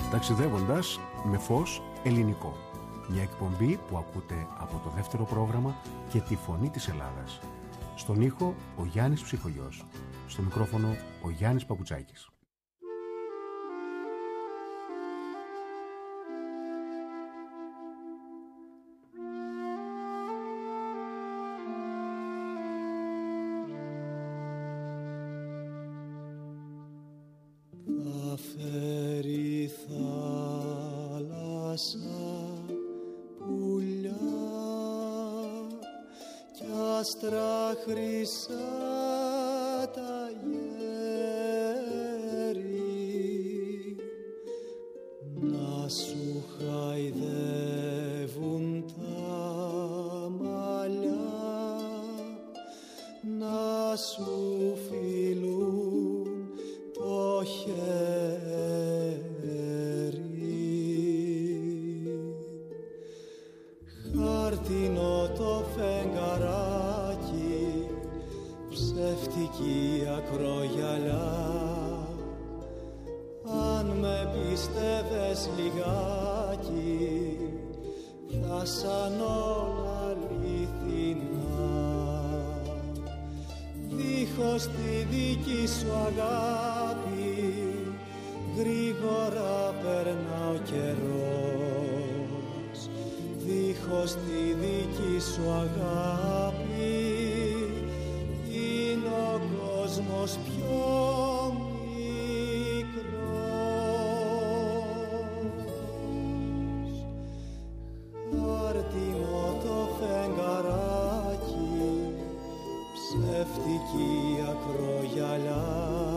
Ταξιδεύοντας με φως ελληνικό. Μια εκπομπή που ακούτε από το δεύτερο πρόγραμμα και τη Φωνή της Ελλάδας. Στον ήχο ο Γιάννης Ψυχογιός. Στο μικρόφωνο ο Γιάννης Παπουτσάκης. Θα φέρει θάλασσα πουλιά κι άστρα χρυσά τα γέρι, να σου χαϊδεύουν τα μαλλιά, να σου φιλούν το χέρι. Χάρτινο το φεγγαράκι, ψεύτικη ακρογιαλιά. Αν με πίστευες λιγάκι, θα σαν όλα αληθινά. Δίχως τη δική σου αγάπη, γρήγορα περνά ο καιρός. Δίχως τη δική σου αγάπη, είναι ο κόσμος πιο μικρός. Χάρτινο το φεγγαράκι, ψεύτικη ακρογιαλιά.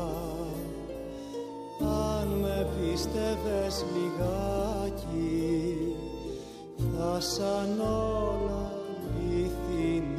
Αν με πίστευες λιγάκι, θα σαν όλα αληθινά.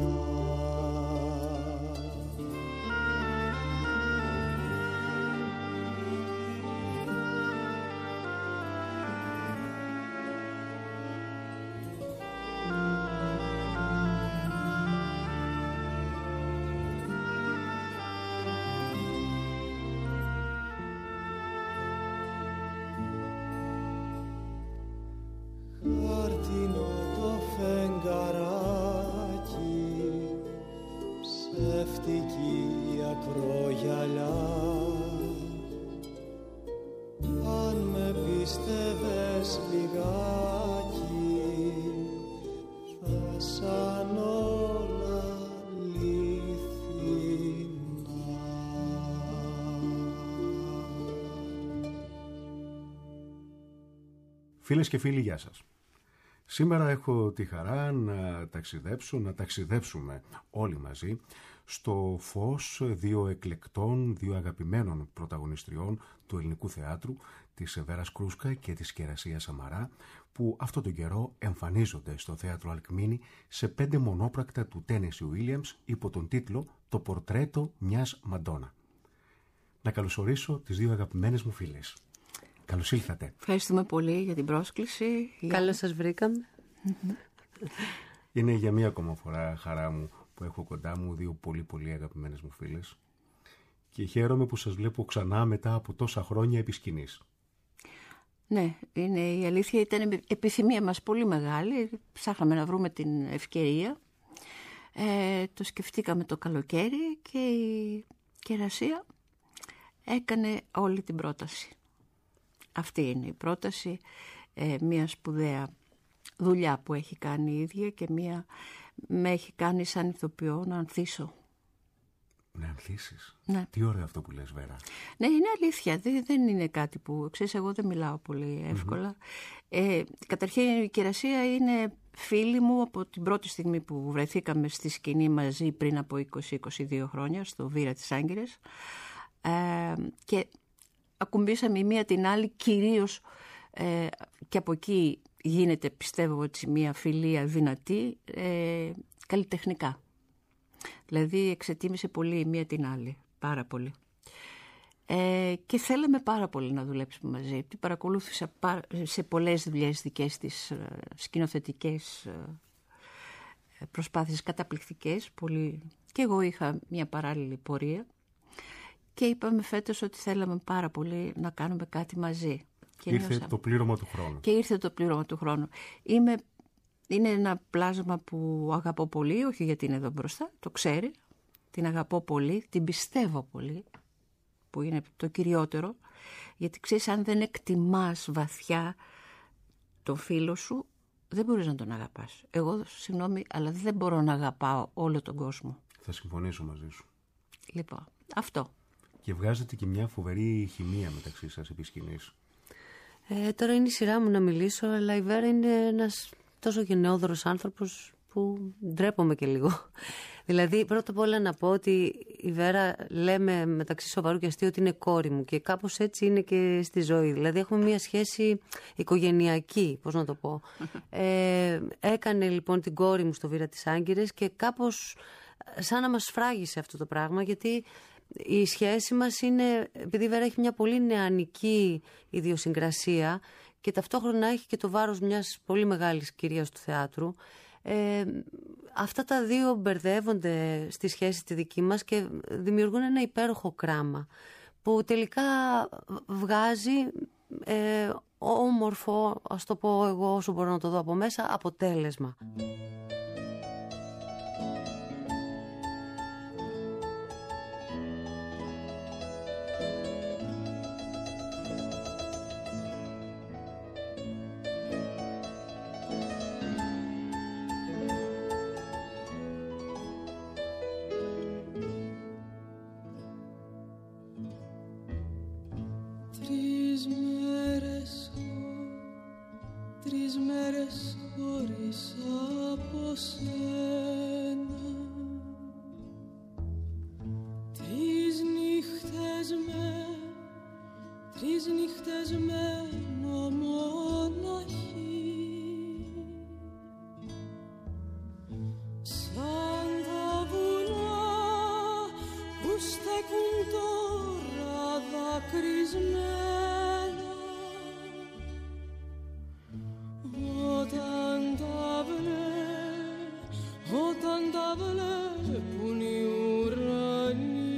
Χάρτινο το φεγγαράκι, ψεύτικη ακρογιαλιά. Αν με πίστευες λιγάκι, θα σαν όλα αληθινά. Φίλες και φίλοι, γεια σας. Σήμερα έχω τη χαρά να ταξιδέψουμε όλοι μαζί στο φως δύο εκλεκτών, δύο αγαπημένων πρωταγωνιστριών του ελληνικού θεάτρου, της Βέρας Κρούσκα και της Κερασίας Σαμαρά, που αυτόν τον καιρό εμφανίζονται στο θέατρο Αλκμίνη σε 5 μονόπρακτα του Τένεσι Ουίλιαμς υπό τον τίτλο «Το πορτρέτο μιας Μαντόνα». Να καλωσορίσω τις δύο αγαπημένες μου φίλες. Καλώς ήλθατε. Ευχαριστούμε πολύ για την πρόσκληση. Καλώς σας βρήκαμε. Είναι για μία ακόμα φορά χαρά μου που έχω κοντά μου δύο πολύ πολύ αγαπημένες μου φίλες και χαίρομαι που σας βλέπω ξανά μετά από τόσα χρόνια επί σκηνής. Ναι, είναι η αλήθεια, ήταν επιθυμία μας πολύ μεγάλη. Ψάχναμε να βρούμε την ευκαιρία. Το σκεφτήκαμε το καλοκαίρι και η Κερασία έκανε όλη την πρόταση. Αυτή είναι η πρόταση, μια σπουδαία δουλειά που έχει κάνει η ίδια και με έχει κάνει σαν ηθοποιό να ανθίσω. Να ανθίσεις. Ναι. Τι ωραίο αυτό που λες, Βέρα. Ναι, είναι αλήθεια. Δεν είναι κάτι που, ξέρεις, εγώ δεν μιλάω πολύ εύκολα. Καταρχήν η Κερασία είναι φίλη μου από την πρώτη στιγμή που βρεθήκαμε στη σκηνή μαζί πριν από 20-22 χρόνια στο Βήρα της Άγκυρες. Και ακουμπήσαμε η μία την άλλη, κυρίως και από εκεί γίνεται, πιστεύω, έτσι μια φιλία δυνατή, καλλιτεχνικά. Δηλαδή εξετίμησε πολύ η μία την άλλη, πάρα πολύ. Και θέλαμε πάρα πολύ να δουλέψουμε μαζί. Την παρακολούθησα σε πολλές δουλειές δικές της, σκηνοθετικές προσπάθειες καταπληκτικές, πολύ. Και εγώ είχα μια παράλληλη πορεία και είπαμε φέτος ότι θέλαμε πάρα πολύ να κάνουμε κάτι μαζί. Ήρθε το πλήρωμα του χρόνου. Και ήρθε το πλήρωμα του χρόνου. Είναι ένα πλάσμα που αγαπώ πολύ, όχι γιατί είναι εδώ μπροστά, το ξέρει. Την αγαπώ πολύ, την πιστεύω πολύ, που είναι το κυριότερο. Γιατί ξέρεις, αν δεν εκτιμάς βαθιά τον φίλο σου, δεν μπορείς να τον αγαπάς. Εγώ, συγγνώμη, αλλά δεν μπορώ να αγαπάω όλο τον κόσμο. Θα συμφωνήσω μαζί σου. Λοιπόν, αυτό. Και βγάζετε και μια φοβερή χημεία μεταξύ σας επί σκηνής. Τώρα είναι η σειρά μου να μιλήσω, αλλά η Βέρα είναι ένας τόσο γενναιόδωρος άνθρωπος που ντρέπομαι και λίγο. Δηλαδή, πρώτα απ' όλα να πω ότι η Βέρα, λέμε μεταξύ σοβαρού και αστείου, ότι είναι κόρη μου και κάπως έτσι είναι και στη ζωή. Δηλαδή, έχουμε μια σχέση οικογενειακή, πώς να το πω. Έκανε λοιπόν την κόρη μου στο Βήρα της Άγκυρες και κάπως σαν να μας φράγισε αυτό το πράγμα, γιατί η σχέση μας είναι, επειδή η Βέρα έχει μια πολύ νεανική ιδιοσυγκρασία και ταυτόχρονα έχει και το βάρος μιας πολύ μεγάλης κυρίας του θεάτρου, αυτά τα δύο μπερδεύονται στη σχέση τη δική μας και δημιουργούν ένα υπέροχο κράμα που τελικά βγάζει όμορφο, ας το πω εγώ όσο μπορώ να το δω από μέσα, αποτέλεσμα. Τρεις μέρες χωρίς από σένα, τρεις νύχτες μένω μοναχή, σαν τα βουνά που στέκουν τώρα δακρυσμένα. Όταν τα βλέπουν οι ουρανοί,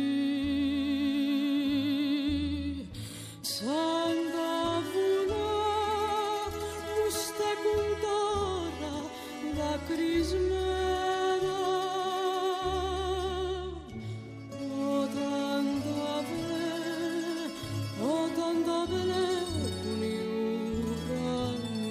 σαν τα βουνά που στέκουν τώρα δακρυσμένα. Όταν τα βλέπουν οι ουρανοί.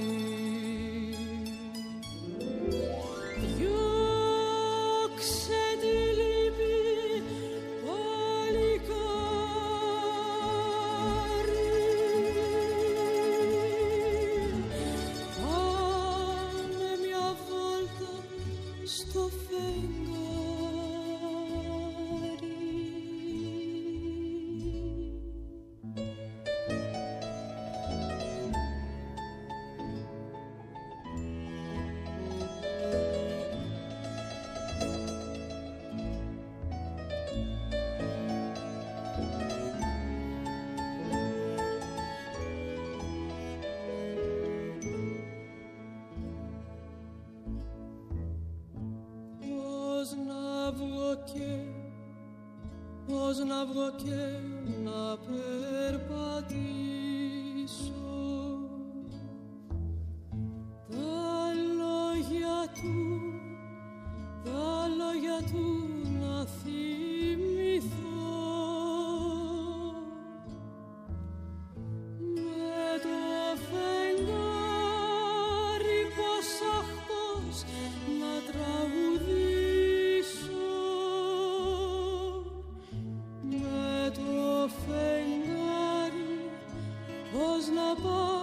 Πώς να βγω και να περπατήσω, τα λόγια του να θυμηθώ, με το φεγγάρι πώς να τραγουδήσω. Πώς να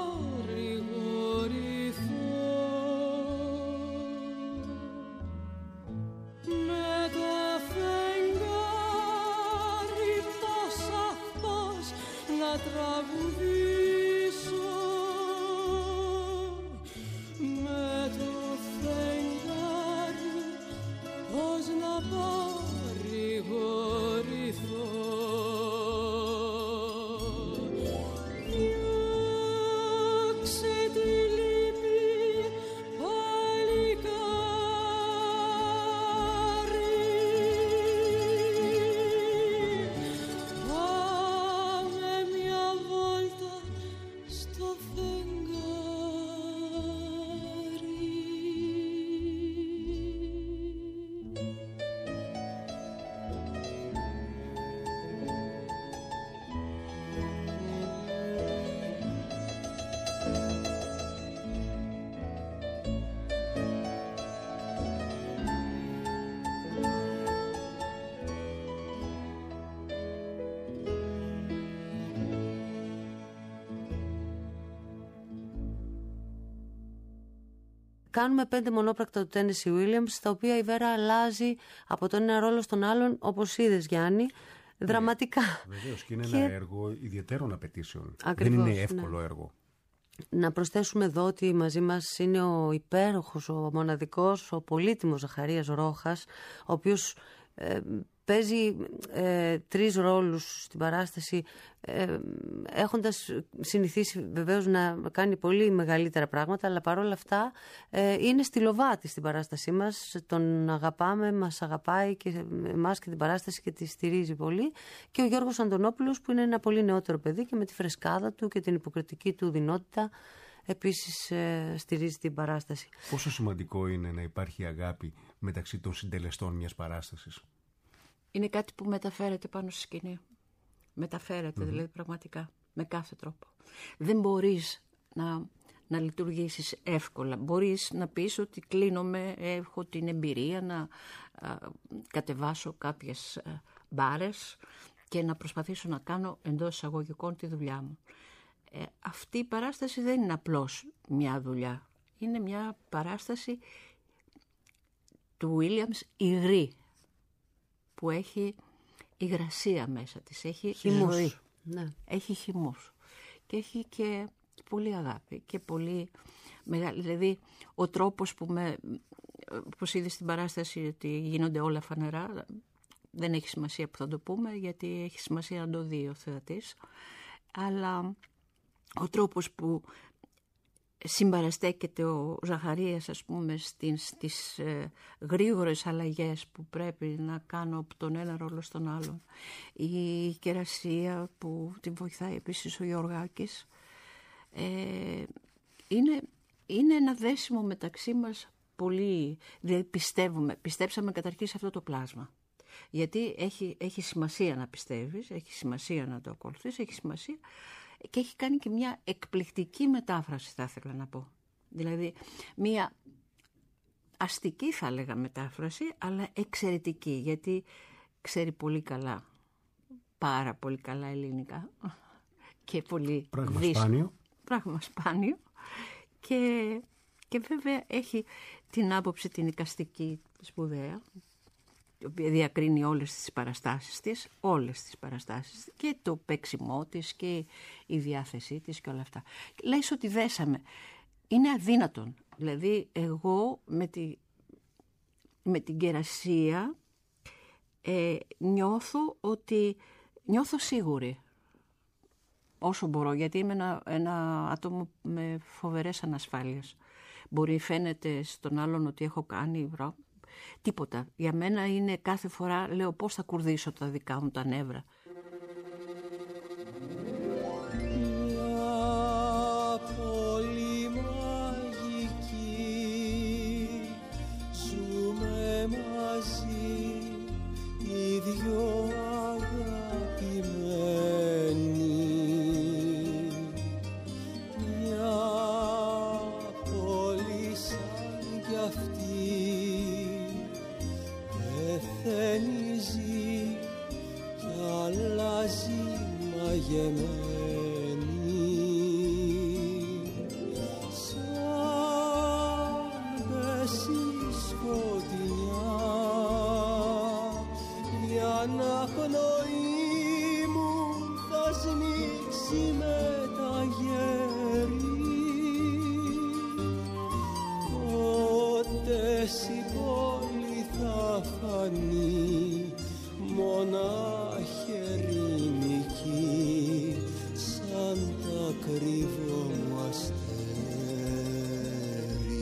παρηγορηθώ, με το φεγγάρι πώς να τραγουδήσω, με το φεγγάρι πώς να παρηγορηθώ. κάνουμε 5 μονόπρακτα του Tennessee Williams, στα οποία η Βέρα αλλάζει από τον ένα ρόλο στον άλλον, όπως είδες, Γιάννη, δραματικά. Βεβαίως, και είναι ένα έργο ιδιαίτερων απαιτήσεων. Ακριβώς, δεν είναι εύκολο έργο. Να προσθέσουμε εδώ ότι μαζί μας είναι ο υπέροχος, ο μοναδικός, ο πολύτιμος Ζαχαρίας Ρόχας, ο οποίος παίζει 3 ρόλους στην παράσταση, έχοντας συνηθίσει βεβαίως να κάνει πολύ μεγαλύτερα πράγματα, αλλά παρόλα αυτά είναι στυλοβάτη στην παράστασή μας, τον αγαπάμε, μας αγαπάει και εμάς και την παράσταση και τη στηρίζει πολύ, και ο Γιώργος Αντωνόπουλος, που είναι ένα πολύ νεότερο παιδί και με τη φρεσκάδα του και την υποκριτική του δεινότητα επίσης στηρίζει την παράσταση. Πόσο σημαντικό είναι να υπάρχει αγάπη μεταξύ των συντελεστών μιας παράστασης? Είναι κάτι που μεταφέρεται πάνω στη σκηνή. Μεταφέρεται δηλαδή πραγματικά, με κάθε τρόπο. Δεν μπορείς να λειτουργήσεις εύκολα. Μπορείς να πεις ότι κλείνομαι, έχω την εμπειρία να κατεβάσω κάποιες μπάρες και να προσπαθήσω να κάνω εντός εισαγωγικών τη δουλειά μου. Αυτή η παράσταση δεν είναι απλώς μια δουλειά. Είναι μια παράσταση του Williams υγρή, που έχει υγρασία μέσα της, έχει ζωή, έχει χυμούς και έχει και πολύ αγάπη και πολύ μεγάλη, δηλαδή ο τρόπος όπως είδε στην παράσταση ότι γίνονται όλα φανερά, δεν έχει σημασία που θα το πούμε, γιατί έχει σημασία να το δει ο θεατής, αλλά ο τρόπος που συμπαραστέκεται ο Ζαχαρίας, ας πούμε, στις γρήγορες αλλαγές που πρέπει να κάνω από τον ένα ρόλο στον άλλον. Η κερασία που την βοηθάει επίσης ο Γιωργάκης. Είναι ένα δέσιμο μεταξύ μας πολύ, δηλαδή πιστέψαμε καταρχήν σε αυτό το πλάσμα. Γιατί έχει σημασία να πιστεύεις, έχει σημασία να το ακολουθείς, έχει σημασία. Και έχει κάνει και μια εκπληκτική μετάφραση, θα ήθελα να πω. Δηλαδή, μια αστική θα έλεγα μετάφραση, αλλά εξαιρετική, γιατί ξέρει πολύ καλά, πάρα πολύ καλά ελληνικά και πολύ δύσκολο. Πράγμα σπάνιο. Και βέβαια έχει την άποψη την εικαστική σπουδαία, η οποία διακρίνει όλες τις παραστάσεις της, και το παίξιμό της και η διάθεσή της και όλα αυτά. Λες ότι δέσαμε. Είναι αδύνατον. Δηλαδή εγώ με την κερασία νιώθω σίγουρη όσο μπορώ, γιατί είμαι ένα άτομο με φοβερές ανασφάλειες. Μπορεί φαίνεται στον άλλον ότι έχω κάνει τίποτα. Για μένα είναι κάθε φορά, λέω, πώς θα κουρδίσω τα δικά μου τα νεύρα. Μια πόλη μαγική, ζούμε μαζί οι δυο αγαπημένοι. Μια πόλη σαν κι αυτή πεθαίνιζει κι αλλάζει μαγεμένη, σαν πέσει σκοτεινιά η αναπνοή μου θα σμίξει με τα γέρη. Πότες η πόλη θα φανεί μονάχη ερημική, σαν τα κρύβω μου αστέρι.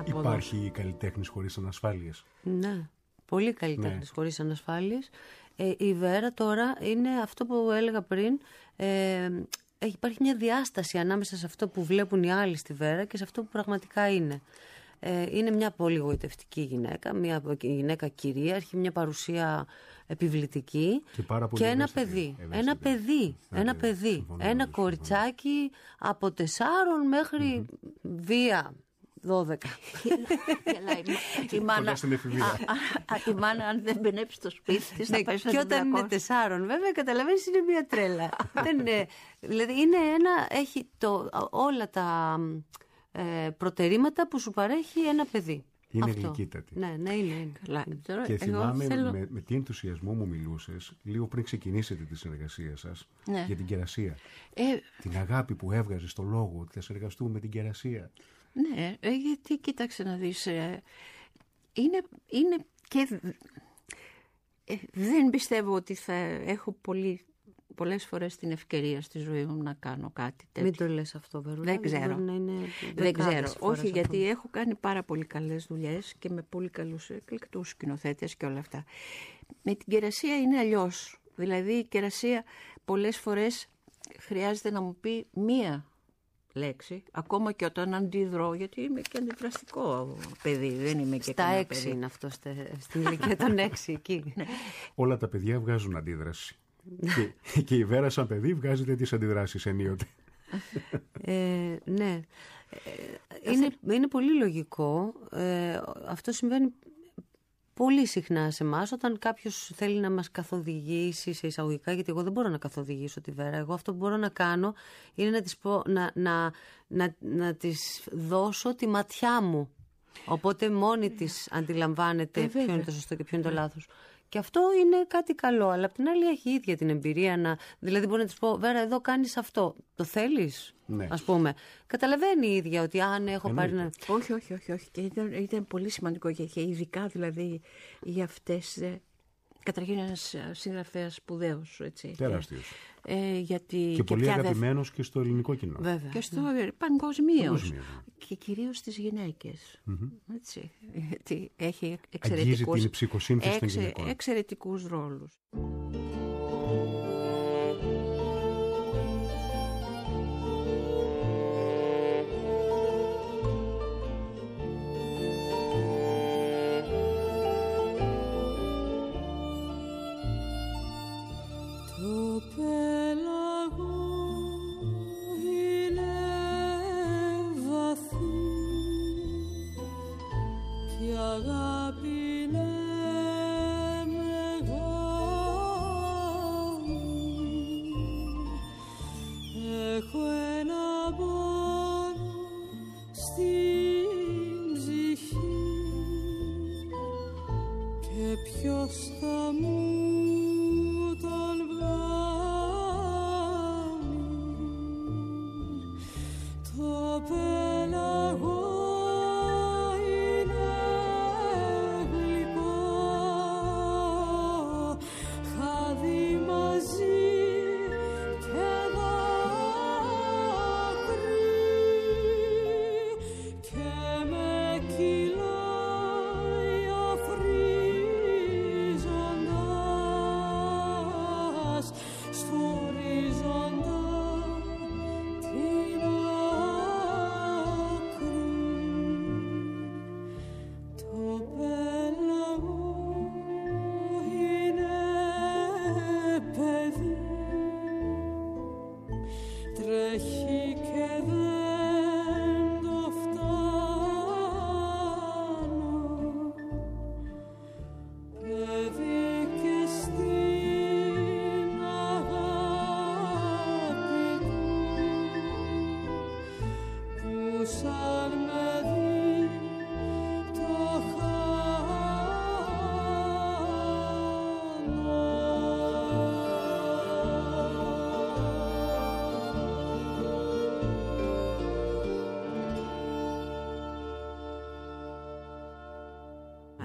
Υπάρχει καλλιτέχνης χωρίς ανασφάλειες? Ναι, πολύ καλλιτέχνης χωρίς ανασφάλειες. Η Βέρα τώρα είναι αυτό που έλεγα πριν. Υπάρχει μια διάσταση ανάμεσα σε αυτό που βλέπουν οι άλλοι στη Βέρα και σε αυτό που πραγματικά είναι. Είναι μια πολύ γοητευτική γυναίκα, μια γυναίκα κυρίαρχη, μια παρουσία επιβλητική και ένα παιδί. Ένα παιδί. Ένα κοριτσάκι από 4 μέχρι βία 12. Η μάνα αν δεν μπαινέψει στο σπίτι της θα πάει στο και όταν είναι 4 βέβαια καταλαβαίνεις είναι μια τρέλα. Δηλαδή έχει όλα τα προτερήματα που σου παρέχει ένα παιδί. Είναι γλυκύτατη. Ναι, είναι. Καλά. Και θυμάμαι με τι ενθουσιασμό μου μιλούσες λίγο πριν ξεκινήσετε τη συνεργασία σας για την κερασία. Την αγάπη που έβγαζε στο λόγο ότι θα συνεργαστούμε με την κερασία. Ναι, γιατί κοίταξε να δεις, είναι και δεν πιστεύω ότι θα έχω πολλές φορές την ευκαιρία στη ζωή μου να κάνω κάτι τέτοιο. Μην το λες αυτό, Βερούλα. Δεν ξέρω. Όχι, γιατί έχω κάνει πάρα πολύ καλές δουλειές και με πολύ καλούς εκλεκτούς σκηνοθέτες και όλα αυτά. Με την κερασία είναι αλλιώς. Δηλαδή η κερασία πολλές φορές χρειάζεται να μου πει μία λέξη, ακόμα και όταν αντιδρώ, γιατί είμαι και αντιδραστικό παιδί, δεν είμαι και κανένα παιδί. Στα 6 είναι αυτό, στην ηλικία των 6 εκεί. Όλα τα παιδιά βγάζουν αντίδραση. Και η Βέρα σαν παιδί βγάζετε τις αντιδράσεις ενίοτε. Ναι. Είναι πολύ λογικό. Αυτό συμβαίνει πολύ συχνά σε εμάς όταν κάποιος θέλει να μας καθοδηγήσει σε εισαγωγικά, γιατί εγώ δεν μπορώ να καθοδηγήσω τη Βέρα. Εγώ αυτό που μπορώ να κάνω είναι να της πω, να της δώσω τη ματιά μου. Οπότε μόνη της αντιλαμβάνεται ποιο είναι το σωστό και ποιο είναι το λάθος. Και αυτό είναι κάτι καλό, αλλά απ' την άλλη έχει ίδια την εμπειρία δηλαδή μπορεί να της πω, Βέρα, εδώ κάνεις αυτό, το θέλεις, ας πούμε. Καταλαβαίνει η ίδια ότι έχω πάρει να... Όχι. Και ήταν πολύ σημαντικό και ειδικά δηλαδή για αυτές... Καταρχήν ένας συγγραφέας σπουδαίος, έτσι. Τεράστιος. Γιατί και πολύ αγαπημένος και στο ελληνικό κοινό. Βέβαια. Και στο παγκοσμίως. Και κυρίως στις γυναίκες. Έτσι. Γιατί έχει εξαιρετικούς ρόλους.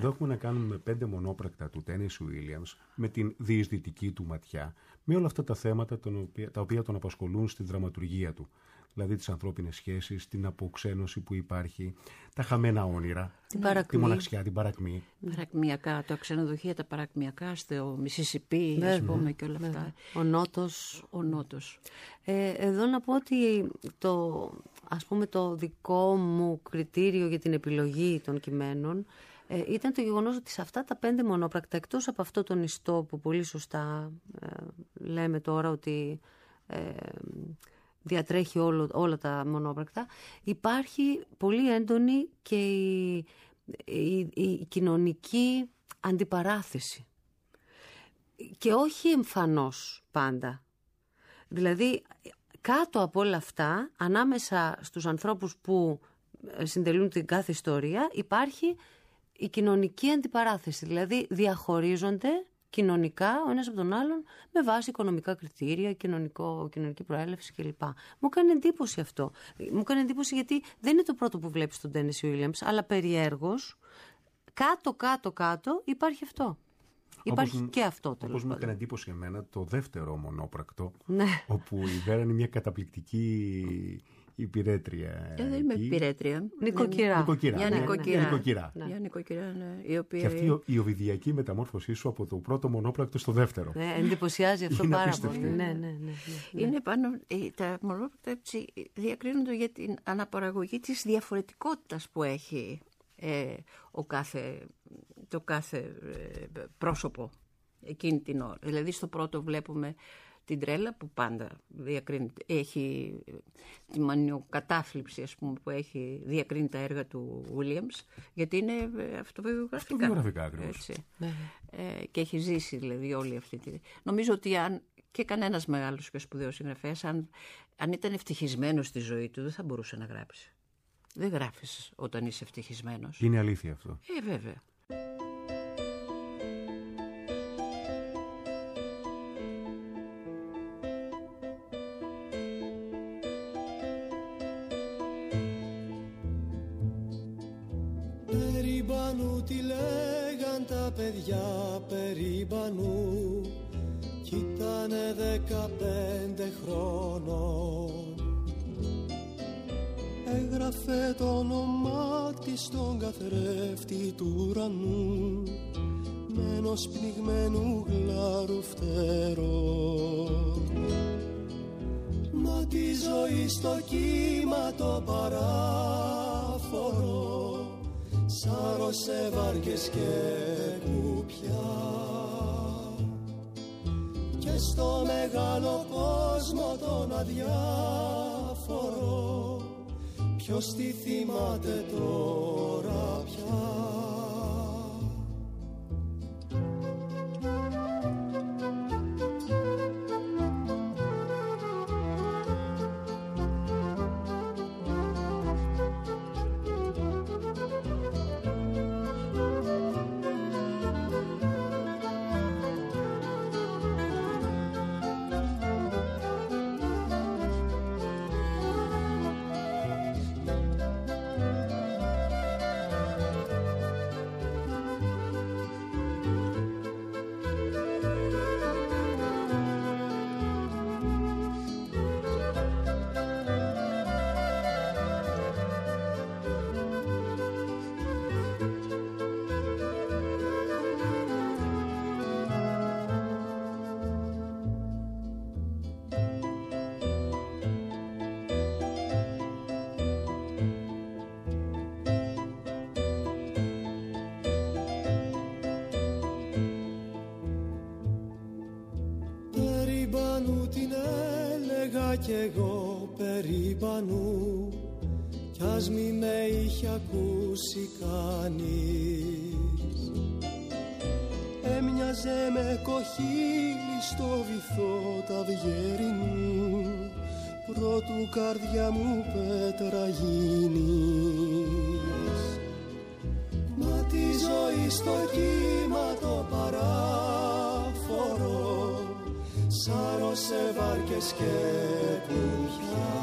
Εδώ έχουμε να κάνουμε 5 μονόπρακτα του Τένεσι Ουίλιαμς με την διεισδυτική του ματιά, με όλα αυτά τα θέματα τα οποία τον απασχολούν στη δραματουργία του. Δηλαδή τις ανθρώπινες σχέσεις, την αποξένωση που υπάρχει, τα χαμένα όνειρα, τη μοναξιά, την παρακμή. Παρακμιακά, τα ξενοδοχεία, τα παρακμιακά στο Μισισιπί, ας πούμε, και όλα αυτά. Ο Νότος. Εδώ να πω ότι το δικό μου κριτήριο για την επιλογή των κειμένων ήταν το γεγονός ότι σε αυτά τα 5 μονόπρακτα, εκτός από αυτό τον ιστό που πολύ σωστά λέμε τώρα ότι διατρέχει όλα τα μονόπρακτα, υπάρχει πολύ έντονη και η κοινωνική αντιπαράθεση. Και όχι εμφανώς πάντα. Δηλαδή, κάτω από όλα αυτά, ανάμεσα στους ανθρώπους που συντελούν την κάθε ιστορία, υπάρχει η κοινωνική αντιπαράθεση. Δηλαδή, διαχωρίζονται κοινωνικά ο ένας από τον άλλον με βάση οικονομικά κριτήρια, κοινωνική προέλευση κλπ. Μου έκανε εντύπωση αυτό. Μου έκανε εντύπωση γιατί δεν είναι το πρώτο που βλέπεις τον Τένεσι Ουίλιαμς, αλλά περιέργως κάτω υπάρχει αυτό. Υπάρχει και αυτό τέλος πάντων. Όπως μου έκανε εντύπωση εμένα το δεύτερο μονόπρακτο, όπου η Βέρα είναι μια καταπληκτική υπηρέτρια. Δεν είμαι υπηρέτρια. Νοικοκυρά. Μια νοικοκυρά. Η οποία... Και αυτή η οβιδιακή μεταμόρφωσή σου από το πρώτο μονόπρακτο στο δεύτερο. Εντυπωσιάζει αυτό πάρα πολύ. Ναι. Είναι πάνω, τα μονόπρακτα διακρίνονται για την αναπαραγωγή της διαφορετικότητας που έχει το κάθε πρόσωπο εκείνη την ώρα. Δηλαδή στο πρώτο βλέπουμε την τρέλα που πάντα έχει τη μανιοκατάθλιψη, ας πούμε, που έχει διακρίνει τα έργα του Williams, γιατί είναι αυτοβιογραφικά. Αυτοβιογραφικά ακριβώς. Και έχει ζήσει δηλαδή όλη αυτή τη... Νομίζω ότι αν και κανένας μεγάλος και σπουδαίος συγγραφέας, αν ήταν ευτυχισμένος στη ζωή του, δεν θα μπορούσε να γράψει. Δεν γράφεις όταν είσαι ευτυχισμένος. Είναι αλήθεια αυτό. Βέβαια. Περίμπανου τι λέγαν τα παιδιά περίμπανου κι ήτανε 15 χρόνων. Έγραφε το όνομά της στον καθρέφτη του ουρανού με ενός πνιγμένου γλάρου φτερό. Μα τη ζωή στο κύμα το παράφορο σάρωσε βάρκες και κουπιά και στο μεγάλο κόσμο τον αδιάφορο ποιος τη θυμάται τώρα πια. Κι εγώ περίπανου κι ας μη με είχε ακούσει κανείς. Έμοιαζε με κοχύλι στο βυθό ταυγερινού πρώτου καρδιά μου πέτρα γίνεις. Μα τη ζωή στο κύμα το παράφορο σάρωσε βάρκες και κουπιά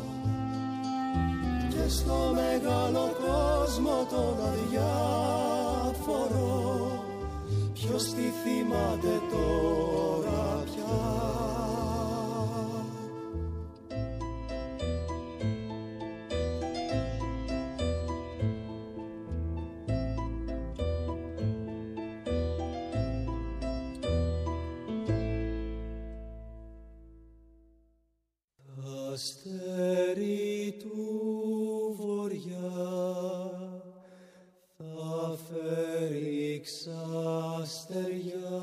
και στο μεγάλο κόσμο τον αδιάφορο κοιμάται τώρα πια. Αστέρι του βοριά θα φέρει ξαστεριά,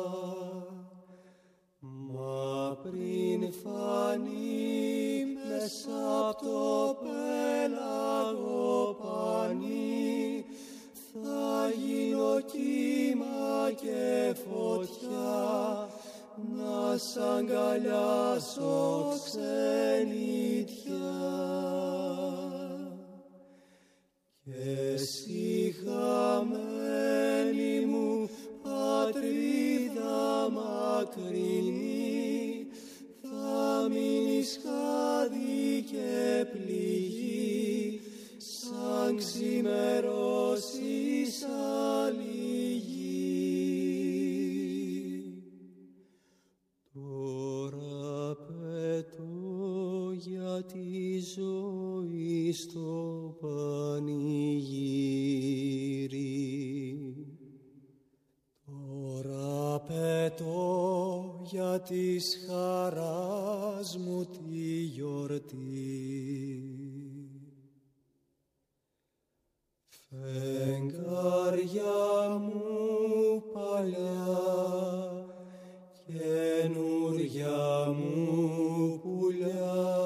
μα πριν φανεί μέσα απ' το πέλαγο πανί, θα γίνω κύμα και φωτιά, να σ' αγκαλιάσω ξενιτιά. Και εσύ χαμένη μου πατρίδα μακρινή, θα μείνεις χάδι και πληγή, σαν ξημερώσεις άλλη γη. Τώρα πετώ για τη ζωή στο πανηγύρι, τώρα πετώ για της χαράς μου τη γιορτή. Φεγγάρια μου παλιά, καινούρια μου πουλιά,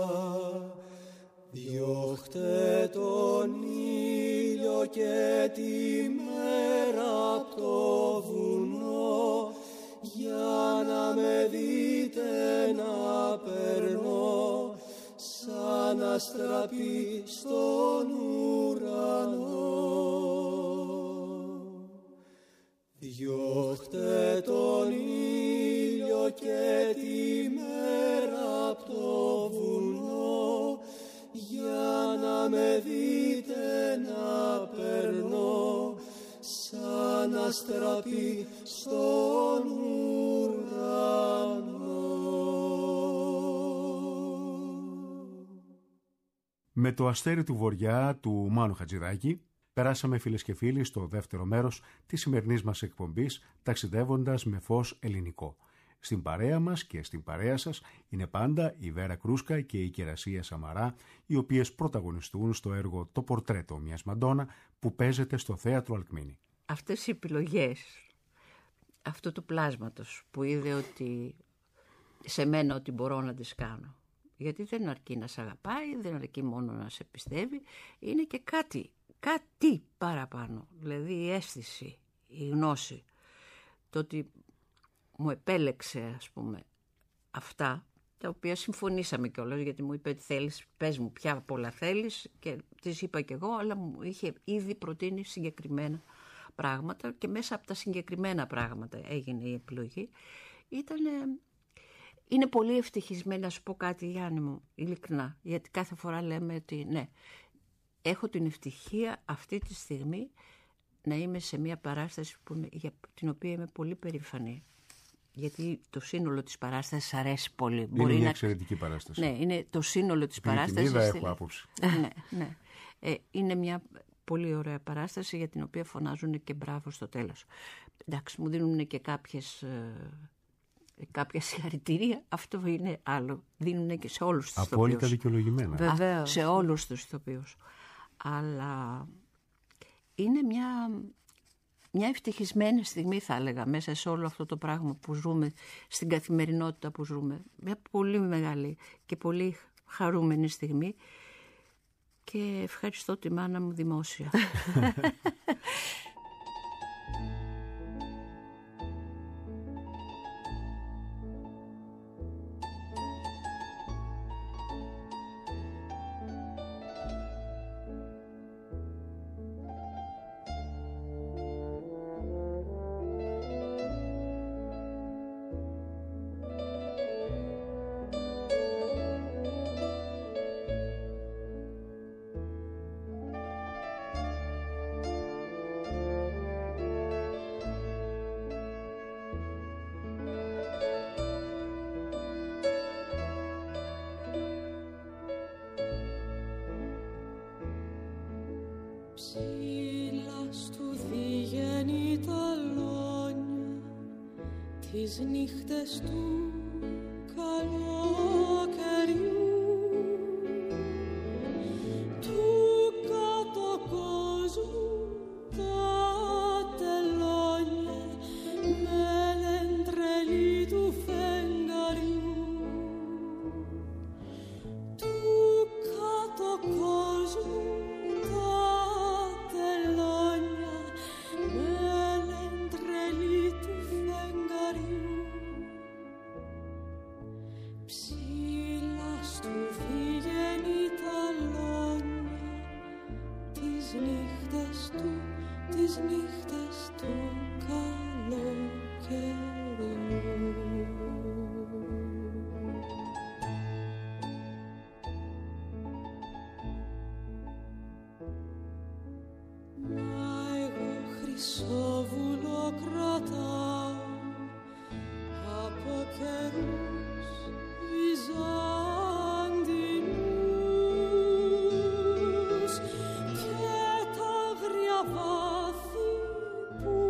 διώχτε τον ήλιο και τη μέρα απ' το βουνό, για να με δείτε να περνώ σαν αστραπή στον ουρανό. Διώχτε τον ήλιο και τη μέρα απ' το βουνό, για να με δείτε να περνώ σαν αστραπή στον ουρανό. Με το Αστέρι του Βοριά του Μάνου Χατζηδάκη περάσαμε, φίλες και φίλοι, στο δεύτερο μέρος της σημερινής μας εκπομπής, ταξιδεύοντας με φως ελληνικό. Στην παρέα μας και στην παρέα σας είναι πάντα η Βέρα Κρούσκα και η Κερασία Σαμαρά, οι οποίες πρωταγωνιστούν στο έργο «Το πορτρέτο μιας Μαντόνα» που παίζεται στο Θέατρο Αλκμήνη. Αυτές οι επιλογές αυτού του πλάσματος που είδε ότι σε μένα ότι μπορώ να τις κάνω, γιατί δεν αρκεί να σε αγαπάει, δεν αρκεί μόνο να σε πιστεύει, είναι και κάτι παραπάνω, δηλαδή η αίσθηση, η γνώση, το ότι μου επέλεξε, ας πούμε, αυτά τα οποία συμφωνήσαμε κιόλας, γιατί μου είπε ότι θέλεις, πες μου ποια πολλά θέλεις, και της είπα κι εγώ, αλλά μου είχε ήδη προτείνει συγκεκριμένα πράγματα και μέσα από τα συγκεκριμένα πράγματα έγινε η επιλογή. Είναι πολύ ευτυχισμένη, να σου πω κάτι, Γιάννη μου, ειλικρινά, γιατί κάθε φορά λέμε ότι ναι, έχω την ευτυχία αυτή τη στιγμή να είμαι σε μια παράσταση για την οποία είμαι πολύ περήφανη. Γιατί το σύνολο της παράστασης αρέσει πολύ. Είναι μια εξαιρετική παράσταση. Ναι, είναι το σύνολο της παράστασης. Την είδα, έχω άποψη. Ναι. Είναι μια πολύ ωραία παράσταση για την οποία φωνάζουν και μπράβο στο τέλος. Εντάξει, μου δίνουν και κάποια συγχαρητήρια, αυτό είναι άλλο. Δίνουν και σε όλους τους ηθοποιούς. Απόλυτα δικαιολογημένα. Βεβαίως. Σε όλους τους ηθοποιούς. Αλλά είναι μια ευτυχισμένη στιγμή, θα έλεγα, μέσα σε όλο αυτό το πράγμα που ζούμε, στην καθημερινότητα που ζούμε. Μια πολύ μεγάλη και πολύ χαρούμενη στιγμή, και ευχαριστώ τη μάνα μου δημόσια. τις νύχτες του καλοκαιριού, του κάτω κόσμου τα τελώνια με λεντρελή του φεγγαριού, του κάτω κόσμου τα τελώνια με λεντρελή του φεγγαριού. Ψήλα στου φύγαινε τα λόνια τις νύχτες του καλοκαιριού. Μα εγώ χρυσόβουλο κρατάω από καιρούς βυζαντινούς και τα αγριά βάθη που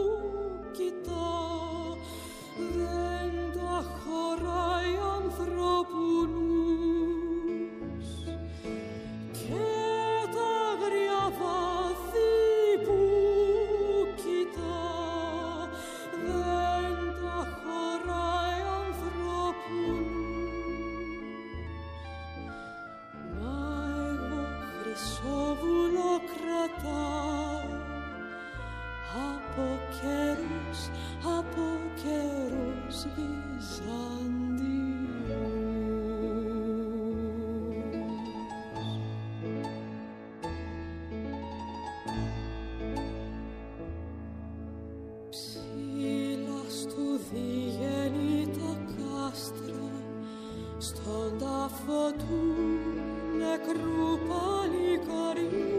κοιτάω δεν τα χωράει ανθρώπου νους, και τα αγριά βάθη που κοιτάω δεν τα χωράει ανθρώπου νους. Μα εγώ χρυσόβουλο κρατάω από καιρούς Βυζαντινούς. Ψήλα στου διγένει τα κάστρα στον τάφο του νεκρού παλικαριού,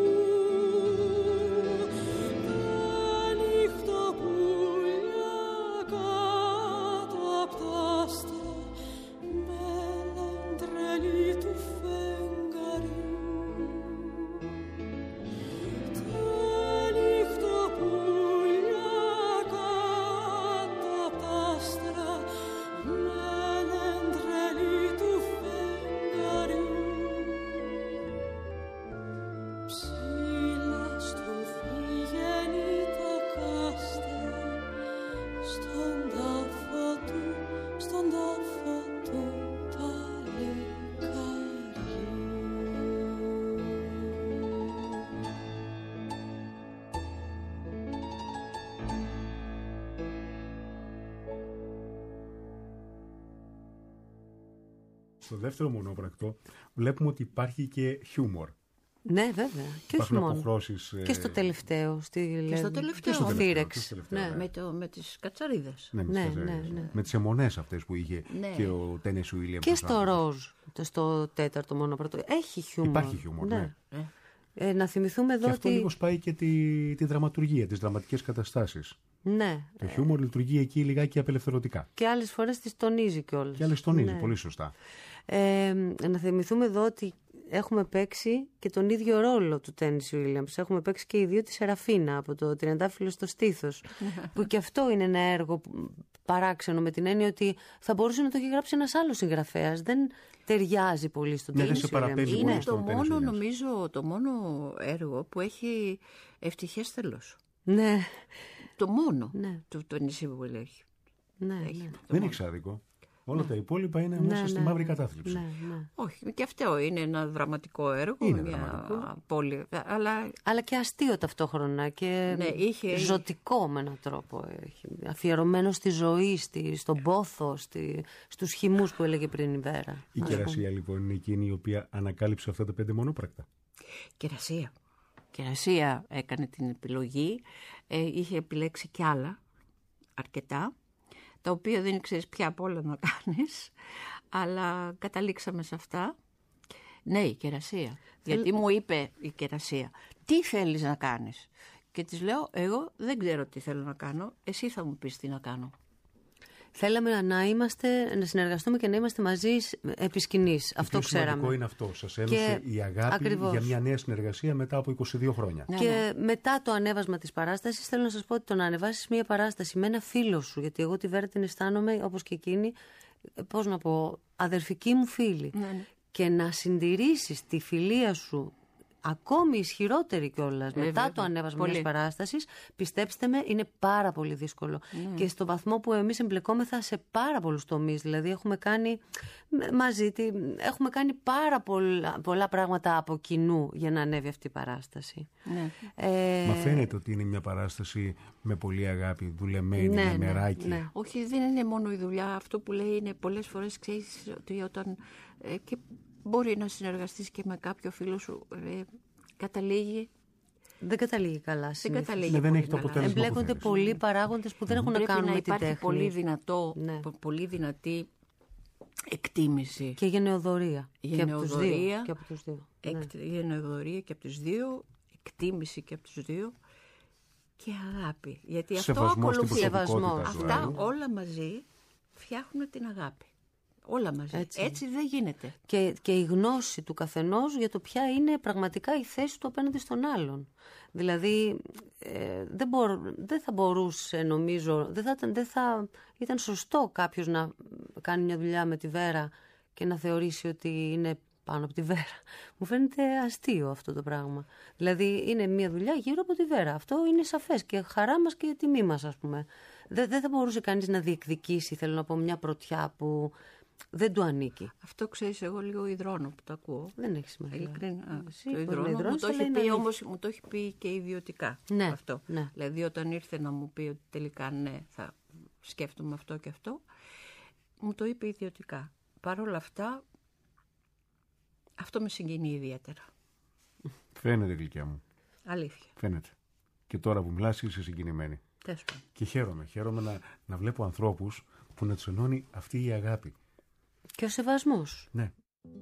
τα νυχτοπούλια κάτω απ' τ' άστρα με λεντρελή του φεγγαριού, τα νυχτοπούλια κάτω απ' τ' άστρα με λεντρελή του φεγγαριού. Ψήλα στου φύγαινε τα κάστρα στον τάφο του παλικαριού. Στο δεύτερο μονόπρακτο βλέπουμε ότι υπάρχει και χιούμορ. Ναι, βέβαια. Και όχι Υπάρχουν μόνο. αποχρώσεις. Και στο τελευταίο. Και στο τελευταίο. Φύρεξ. Ναι, με τις κατσαρίδες. Ναι, Ναι. με τις αιμονές αυτές που είχε Ναι. και ο Τένεσι Ουίλιαμς. Και στο ροζ, στο τέταρτο μονόπρατο. Έχει χιούμορ. Υπάρχει χιούμορ, ναι. Να θυμηθούμε εδώ Και αυτό ότι. λίγο σπάει και τη δραματουργία, τις δραματικές καταστάσεις. Ναι. Το χιούμορ λειτουργεί εκεί λιγάκι απελευθερωτικά. Και άλλες φορές τις τονίζει κιόλας. Και άλλες τονίζει, Ναι. πολύ σωστά. Να θυμηθούμε εδώ ότι έχουμε παίξει και τον ίδιο ρόλο του Τένεσι Ουίλιαμς. Έχουμε παίξει και οι δύο τη Σεραφίνα από το Τριαντάφυλλο στο στήθος. Που και αυτό είναι ένα έργο παράξενο, με την έννοια ότι θα μπορούσε να το έχει γράψει ένας άλλος συγγραφέας. Δεν ταιριάζει πολύ στον Ναι, δεν Τένεσι σε παραπέμπει Ουίλιαμς. πολύ Είναι στον το Τένεσι μόνο, Ουίλιαμς. νομίζω, το μόνο έργο που έχει ευτυχές τέλος. Ναι, Το μόνο Ναι. του Τένεσι Ουίλιαμς. ναι, Έχει. ναι. Το Δεν μόνο. έχει άδικο. Όλα τα υπόλοιπα είναι μέσα στη μαύρη κατάθλιψη. Ναι, ναι. Όχι, και αυτό είναι ένα δραματικό έργο. Είναι μια δραματικό. Πόλη, αλλά Αλλά και αστείο ταυτόχρονα και Ναι, είχε- ζωτικό με έναν τρόπο. Αφιερωμένο στη ζωή, στον πόθο, στους χυμούς που έλεγε πριν η Βέρα. Η Κερασία λοιπόν είναι εκείνη η οποία ανακάλυψε αυτά τα 5 μονόπρακτα. Κερασία. Κερασία έκανε την επιλογή. Είχε επιλέξει κι άλλα, αρκετά, τα οποία δεν ξέρεις πια απ' όλα να κάνεις, αλλά καταλήξαμε σε αυτά. Ναι, η Κερασία. Γιατί μου είπε η Κερασία, τι θέλεις να κάνεις? Και της λέω, εγώ δεν ξέρω τι θέλω να κάνω, εσύ θα μου πεις τι να κάνω. θέλαμε να συνεργαστούμε και να είμαστε μαζί επί σκηνής. Αυτό ξέραμε. Το σημαντικό είναι αυτό. Σας έδωσε η αγάπη ακριβώς για μια νέα συνεργασία μετά από 22 χρόνια. Και μετά το ανέβασμα της παράστασης, θέλω να σας πω ότι το να ανεβάσεις μια παράσταση με ένα φίλο σου, γιατί εγώ τη Βέρα την αισθάνομαι όπως και εκείνη, πώς να πω, αδερφική μου φίλη. Και να συντηρήσεις τη φιλία σου ακόμη ισχυρότερη κιόλας μετά το ανέβασμα μιας παράστασης, πιστέψτε με, είναι πάρα πολύ δύσκολο. Και στον βαθμό που εμείς εμπλεκόμεθα σε πάρα πολλούς τομείς, δηλαδή έχουμε κάνει μαζί, έχουμε κάνει πάρα πολλά πράγματα από κοινού για να ανέβει αυτή η παράσταση. Μα φαίνεται ότι είναι μια παράσταση με πολλή αγάπη, δουλεμένη, με μεράκι. Όχι, δεν είναι μόνο η δουλειά. Αυτό που λέει είναι πολλές φορές, ξέρεις, ότι όταν... και μπορεί να συνεργαστείς και με κάποιο φίλο σου, καταλήγει. Δεν καταλήγει καλά. Δεν έχει το αποτέλεσμα. Εμπλέκονται πολλοί παράγοντες που δεν έχουν να κάνουν με την τέχνη. Υπάρχει πολύ δυνατή εκτίμηση. Και γενεοδορία. Γενεοδορία και από τους δύο. Γενεοδορία και από τους δύο. Εκτίμηση και από τους δύο. Και αγάπη. Γιατί σεβασμός αυτό ακολουθεί. Αυτά όλα μαζί φτιάχνουν την αγάπη. Όλα μαζί. Έτσι δεν γίνεται. Και η γνώση του καθενός για το ποια είναι πραγματικά η θέση του απέναντι στον άλλον. Δηλαδή δεν θα μπορούσε, νομίζω, δεν θα ήταν σωστό κάποιος να κάνει μια δουλειά με τη Βέρα και να θεωρήσει ότι είναι πάνω από τη Βέρα. Μου φαίνεται αστείο αυτό το πράγμα. Δηλαδή είναι μια δουλειά γύρω από τη Βέρα. Αυτό είναι σαφές και χαρά μας και τιμή μας, ας πούμε. Δεν θα μπορούσε κανείς να διεκδικήσει, θέλω να πω, μια πρωτιά που δεν του ανήκει. Αυτό ξέρεις, εγώ λίγο υδρώνω που το ακούω. Δεν έχει σημασία. Ειλικρινά. Το υδρώνω. Μου το έχει πει και ιδιωτικά. Αυτό. Δηλαδή όταν ήρθε να μου πει ότι τελικά ναι, θα σκέφτομαι αυτό και αυτό, μου το είπε ιδιωτικά. Παρ' όλα αυτά, αυτό με συγκινεί ιδιαίτερα. Φαίνεται, γλυκιά μου. Αλήθεια. Φαίνεται. Και τώρα που μιλάς είσαι συγκινημένη. Και χαίρομαι να βλέπω ανθρώπους που να τους ενώνει αυτή η αγάπη. Και ο σεβασμός. Ναι.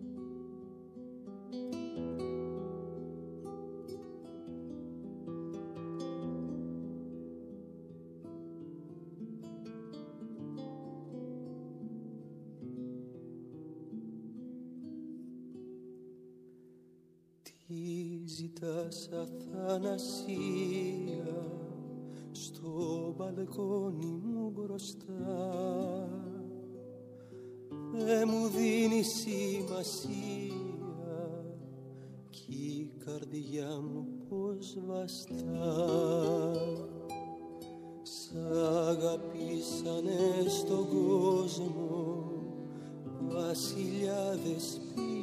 Τι ζητάς αθανασία στο μπαλκόνι μου μπροστά, δεν μου δίνει σημασία κι η καρδιά μου πως βαστά. Σ' αγαπήσανε στον κόσμο βασιλιάδες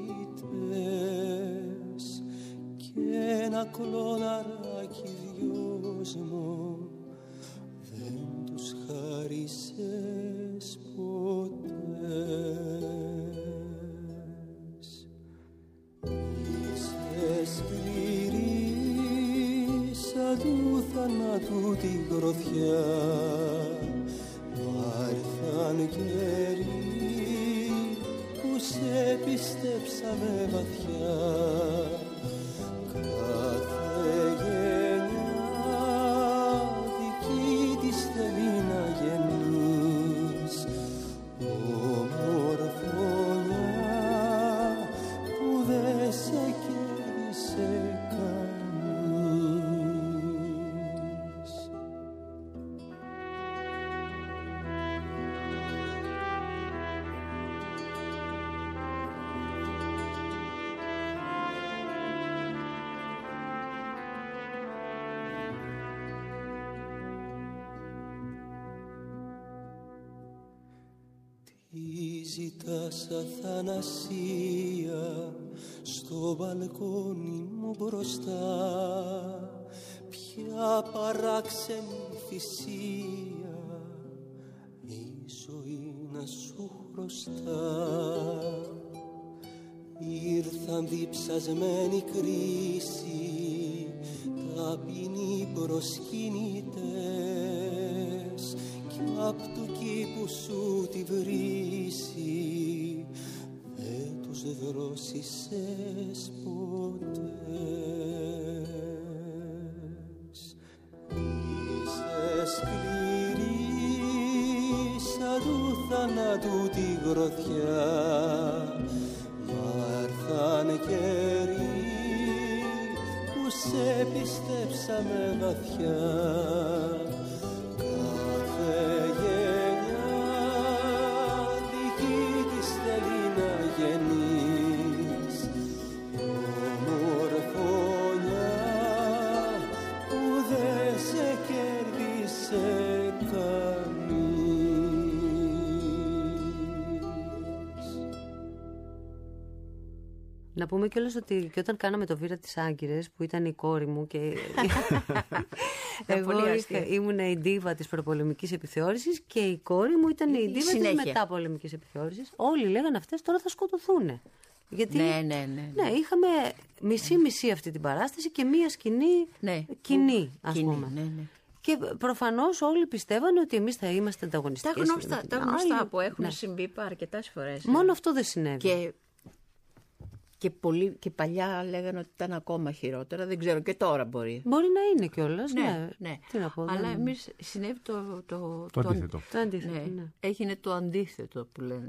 ποιητές και ένα κλωναράκι δυόσμο δεν τους χάρισες ποτέ. Είσαι σκληρή σαν του θανάτου την γροθιά, μα ήρθαν καιροί που σε πιστέψαμε βαθιά. Κάθε γενιά δική της θέλει να γεννείς ομορφωνιά που δεν σε κέρδισε κανείς. Τι ζητάς αθανασία στο μπαλκόνι μου μπροστά, ποια παράξενη θυσία η ζωή να σου χρωστά. Ήρθαν διψασμένη κρίση, ταπεινοί προσκυνητές κι απ' του κήπου σου τη βρύση δεν τους δρόσισες ποτέ. Είσαι σκληρή σαν του θάνατου τη γροθιά. Μα έρθαν καιροί που σε πιστέψαμε βαθιά. Κάθε γενιά δική της θέλει να γεννείς. Ομορφωνιά που δεν σε κέρδισε Να πούμε κιόλας ότι και όταν κάναμε το Βήρα της Άγκυρες, που ήταν η κόρη μου και εγώ ήμουν η ντίβα της προπολεμικής επιθεώρησης και η κόρη μου ήταν η ντίβα της μεταπολεμικής επιθεώρησης. Όλοι λέγανε αυτές τώρα θα σκοτωθούν. Γιατί ναι, είχαμε μισή-μισή αυτή την παράσταση και μία σκηνή κοινή, ας πούμε. Ναι. Και προφανώς όλοι πιστεύανε ότι εμείς θα είμαστε ανταγωνιστικές. Τα γνωστά που έχουν συμβεί αρκετές φορές. Μόνο αυτό δεν συνέβη. Και παλιά λέγανε ότι ήταν ακόμα χειρότερα. Δεν ξέρω, και τώρα μπορεί. Μπορεί να είναι κιόλας. Ναι. Τι να πω, αλλά εμείς συνέβη το αντίθετο. Το αντίθετο, ναι. Έγινε το αντίθετο που λένε.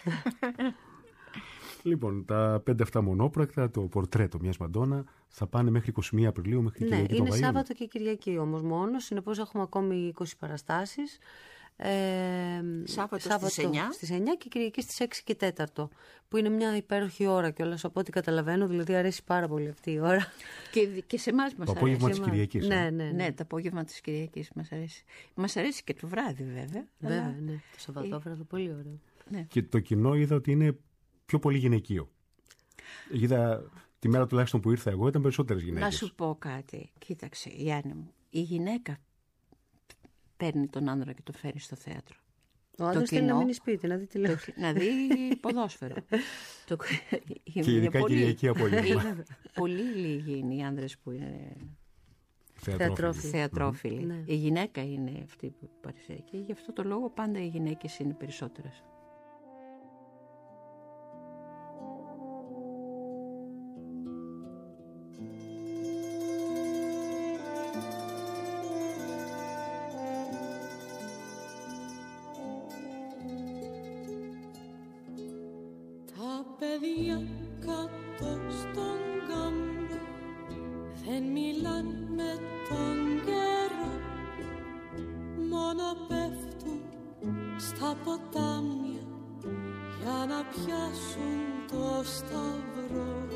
Λοιπόν, τα 5-7 μονόπρακτα, το πορτρέτο μιας Μαντόνα, θα πάνε μέχρι 21 Απριλίου, μέχρι την Κυριακή είναι το Βαΐου. Σάββατο και Κυριακή όμως μόνο. Συνεπώς έχουμε ακόμη 20 παραστάσεις. Σάββατο στις 9 και Κυριακή στις 6 και 4, που είναι μια υπέροχη ώρα κιόλας, από ό,τι καταλαβαίνω, δηλαδή αρέσει πάρα πολύ αυτή η ώρα. Και σε εμάς μας αρέσει. Το απόγευμα της Κυριακής. Ναι, το απόγευμα της Κυριακής μας αρέσει. Μας αρέσει και το βράδυ βέβαια. Βέβαια, ναι. Το Σαββατόβραδο πολύ ωραίο. Ναι. Και το κοινό είδα ότι είναι πιο πολύ γυναικείο. Είδα τη μέρα τουλάχιστον που ήρθα εγώ ήταν περισσότερες γυναίκες. Να σου πω κάτι. Κοίταξε, Γιάννη μου. Η γυναίκα παίρνει τον άνδρα και τον φέρνει στο θέατρο. Ο άντρας θέλει να μείνει σπίτι, να δει τηλεόραση. Να δει ποδόσφαιρο. Και ειδικά Κυριακή απόγευμα. Είναι πολύ λίγοι είναι οι άνδρες που είναι θεατρόφιλοι. Ναι. Η γυναίκα είναι αυτή που παρουσιάζει. Και γι' αυτό το λόγο πάντα οι γυναίκες είναι περισσότερες. Παιδιά κάτω στον κάμπο δεν μιλάν με τον καιρό, μόνο πέφτουν στα ποτάμια για να πιάσουν το σταυρό.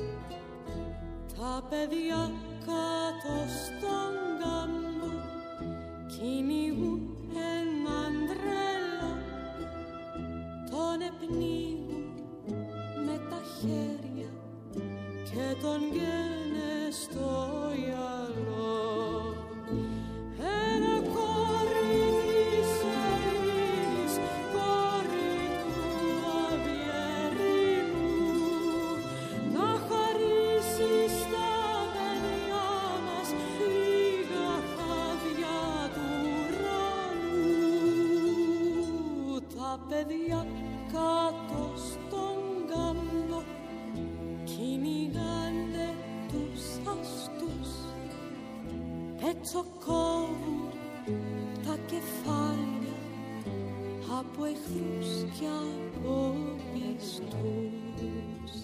Τα παιδιά κάτω στον κάμπο κυνηγούν έναν τρέλο, τον επνίγουν με τα χέρια και τον γένε στο γυαλό. Ένα κόρη της Ελλήνης, κόρη του Αβιερίνου, να χαρίσει στα παιδιά μας λίγα χάδια του ουρανού. Τα παιδιά κάτω στον κάμπο κυνηγάνε τους αστούς, πετσοκόβουν τα κεφάλια από εχθρούς κι από πιστούς.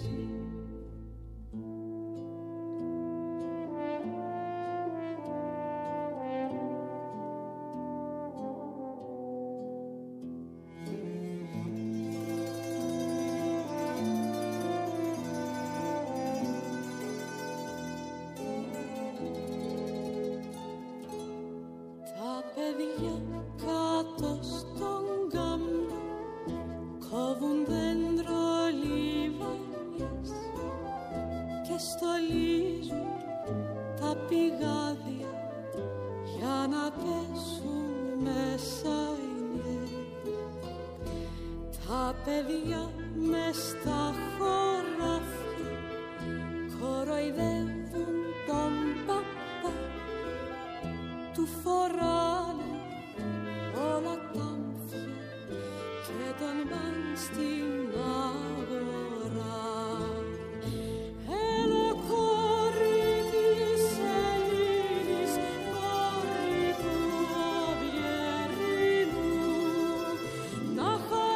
Παιδιά μες στα χωράφια κοροϊδεύουν τον παπά, του φοράνε όλα τα αμφιά και τον παν στην αγορά. Έλα κόρη της Ελλήνης, κόρη του Αβιερίνου, να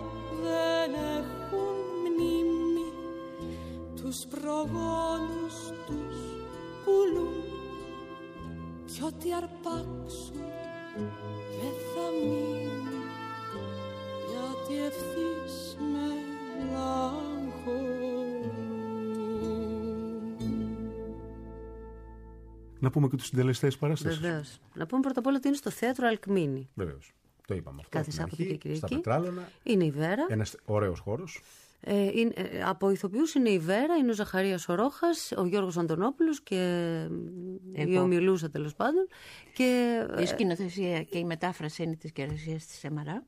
δεν έχουν μνήμη, τους προγόνους τους πουλούν κι ό,τι αρπάξουν δεν θα μείνει, γιατί ευθύς μελαγχολούν. Να πούμε και τους συντελεστές παράστασης. Βεβαίως. Να πούμε πρώτα απ' όλα ότι είναι στο θέατρο Αλκμίνη. Βεβαίως. Το είπαμε αυτό. Κάθε Σάββατο και Κυριακή. Στα Πετράλωνα. Είναι η Βέρα. Ένας ωραίος χώρος. Από ηθοποιούς είναι η Βέρα, είναι ο Ζαχαρίας ο Ρόχας, ο Γιώργος Αντωνόπουλος και η ομιλούσα τέλος πάντων. Και η σκηνοθεσία και η μετάφραση είναι της Κερασίας της Σαμαρά.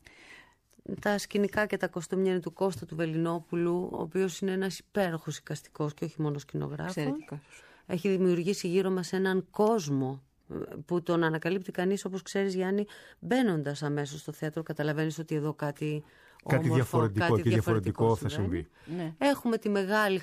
Τα σκηνικά και τα κοστούμια είναι του Κώστα του Βελινόπουλου, ο οποίος είναι ένας υπέροχος εικαστικός και όχι μόνο σκηνογράφος. Εξαιρετικός. Έχει δημιουργήσει γύρω μας έναν κόσμο που τον ανακαλύπτει κανείς, όπως ξέρεις Γιάννη, μπαίνοντας αμέσως στο θέατρο, καταλαβαίνεις ότι εδώ κάτι όμορφο, διαφορετικό θα συμβεί. Ναι. Έχουμε τη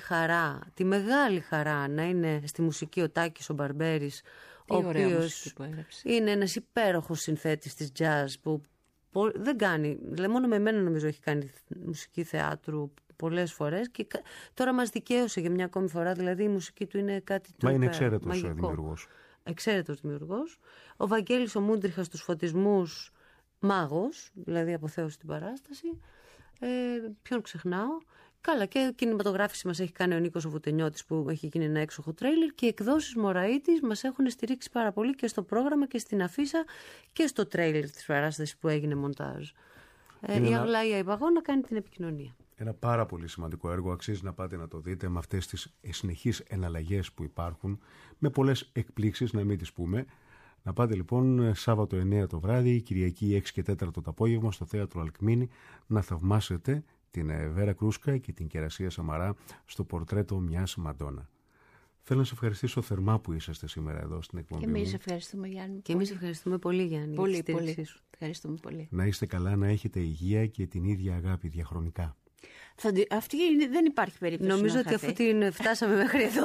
μεγάλη χαρά να είναι στη μουσική ο Τάκης ο Μπαρμπέρης, ο οποίος είναι ένας υπέροχος συνθέτης της jazz που δεν κάνει, δηλαδή μόνο με εμένα νομίζω έχει κάνει μουσική θεάτρου πολλές φορές και τώρα μας δικαίωσε για μια ακόμη φορά, δηλαδή η μουσική του είναι κάτι το Μα είναι εξαίρετος δημιουργός. Εξαίρετος δημιουργός. Ο Βαγγέλης ο Μούντριχας στους φωτισμούς, μάγος, δηλαδή αποθέωσε την παράσταση. Ποιον ξεχνάω. Καλά, και κινηματογράφηση μας έχει κάνει ο Νίκος ο Βουτενιώτης που έχει γίνει ένα έξοχο τρέιλερ και οι εκδόσεις Μωραΐτης μας έχουν στηρίξει πάρα πολύ και στο πρόγραμμα και στην αφίσα και στο τρέιλερ της παράστασης που έγινε μοντάζ. Η Αγλαία Ιπαγώνα κάνει την επικοινωνία. Ένα πάρα πολύ σημαντικό έργο, αξίζει να πάτε να το δείτε με αυτές τις συνεχείς εναλλαγές που υπάρχουν, με πολλές εκπλήξεις, να μην τις πούμε. Να πάτε λοιπόν Σάββατο 9 το βράδυ, Κυριακή 6 και 4 το απόγευμα στο θέατρο Αλκμίνη να θαυμάσετε την Βέρα Κρούσκα και την Κερασία Σαμαρά στο πορτρέτο μιας Μαντόνα. Θέλω να σε ευχαριστήσω θερμά που είσαστε σήμερα εδώ στην εκπομπή. Και εμείς ευχαριστούμε, Γιάννη. Και εμείς ευχαριστούμε πολύ, Γιάννη. Πολύ. Ευχαριστούμε πολύ. Να είστε καλά, να έχετε υγεία και την ίδια αγάπη διαχρονικά. Αυτή δεν υπάρχει περίπτωση. Νομίζω ότι αφού την φτάσαμε μέχρι εδώ,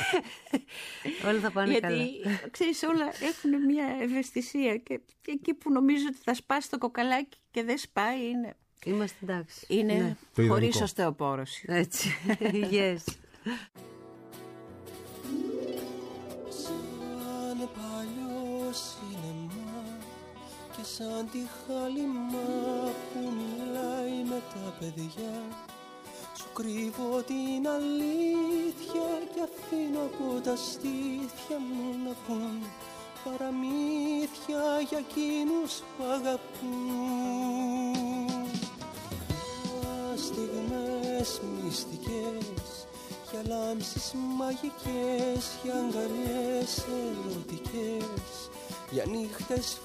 όλα θα πάνε καλά. Γιατί, ξέρεις, όλα έχουν μια ευαισθησία και εκεί που νομίζω ότι θα σπάσει το κοκαλάκι και δεν σπάει είναι... Είμαστε εντάξει. Είναι χωρίς οστεοπόρωση. Έτσι. Yes. Σαν παλιό σινεμά και σαν τη χάλιμα που μιλάει με τα παιδιά, σου κρύβω την αλήθεια και αφήνω από τα στήθια μου να βγουν παραμύθια για εκείνους που αγαπούν. Στιγμές μυστικές, για λάμψεις μαγικές, για αγκαλιές ερωτικές, για νύχτες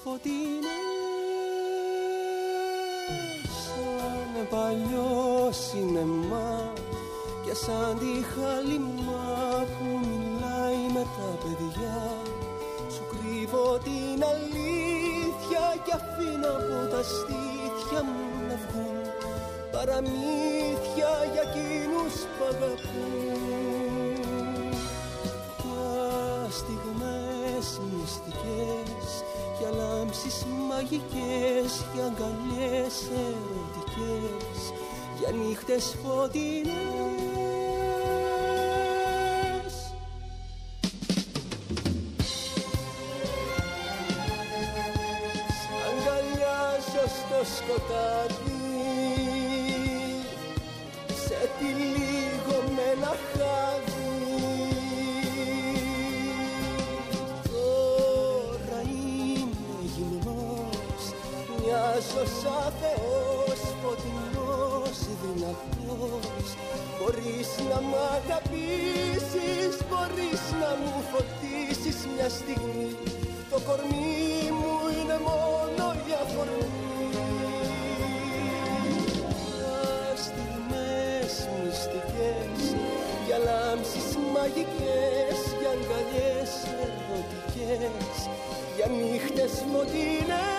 φωτεινές. Σαν παλιό σινεμά και σαν τη χάλιμα που μιλάει με τα παιδιά, σου κρύβω την αλήθεια και αφήνω από τα στήθια μου να βγουν παραμύθια για εκείνους που αγαπούν. Για στιγμές μυστικές, για λάμψεις μαγικές, για αγκαλιές ερωτικές, για νύχτες φωτεινές. Σ' αγκαλιάζω στο σκοτάδι, τυλίγω με ένα χάδι. Τώρα είμαι γυμνός, μοιάζω σαν Θεός, φωτεινός, δυνατός. Μπορείς να μ' αγαπήσεις, μπορείς να μου φωτίσεις μια στιγμή. Το κορμί μου είναι μόνο η αφορμή. Μυστικές, για λάμψεις μαγικές, για αγκαλιές ερωτικές, για νύχτες φωτεινές.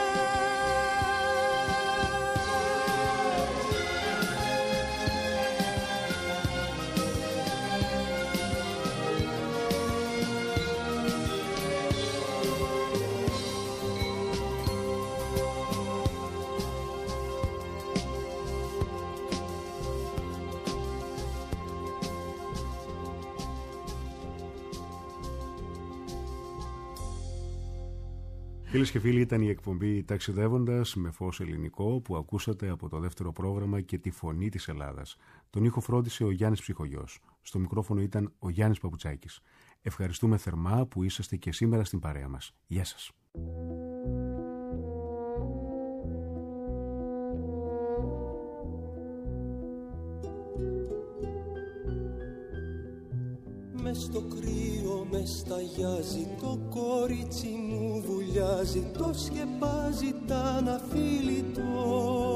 Φίλες και φίλοι, ήταν η εκπομπή Ταξιδεύοντας με φως ελληνικό που ακούσατε από το δεύτερο πρόγραμμα και τη φωνή της Ελλάδας. Τον ήχο φρόντισε ο Γιάννης Ψυχογιός. Στο μικρόφωνο ήταν ο Γιάννης Παπουτσάκης. Ευχαριστούμε θερμά που είσαστε και σήμερα στην παρέα μας. Γεια σας. Μες στο κρύο με σταγιάζει, το κορίτσι μου βουλιάζει, το σκεπάζει τα αφίλητο.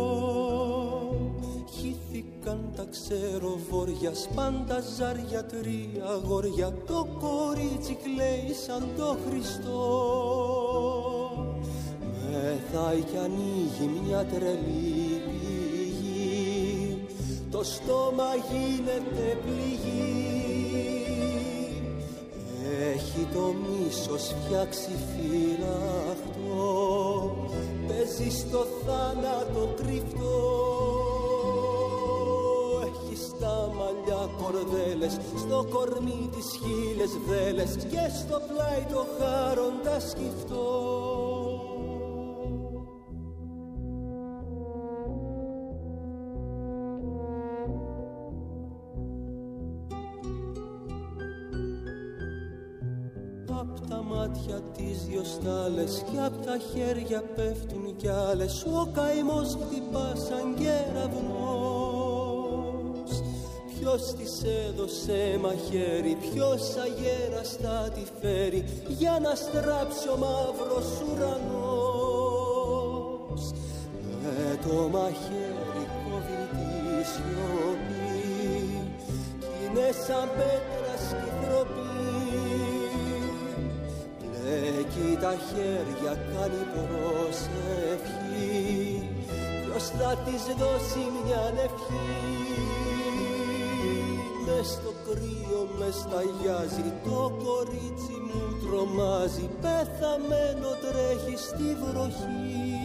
Χύθηκαν τα ξέρω βόρεια, σπάντα ζάρια, τρία αγόρια, το κορίτσι κλαίει σαν το Χριστό. Μεθάει κι ανοίγει μια τρελή πληγή, το στόμα γίνεται πληγή. Έχει το μίσος φτιάξει φυλαχτό, παίζει στο θάνατο κρυφτό. Έχει στα μαλλιά κορδέλες, στο κορμί τις χείλες βέλες και στο πλάι το χάροντα σκυφτό. Απ' τα μάτια τις δυο στάλες κι απ' τα χέρια πέφτουν κι άλλες. Ο καημός χτυπά σαν κεραυνός. Ποιος της έδωσε μαχαίρι, ποιος αγέραστα τη φέρει για να στράψει ο μαύρος ουρανός. Με το μαχαίρι κόβει τη σιωπή κι είναι σαν πέτρα σκυθροπή. Εκεί τα χέρια κάνει προσευχή, ποιος θα της δώσει μια ευχή. Μες στο κρύο με σταγιάζει, το κορίτσι μου τρομάζει, πεθαμένο τρέχει στη βροχή.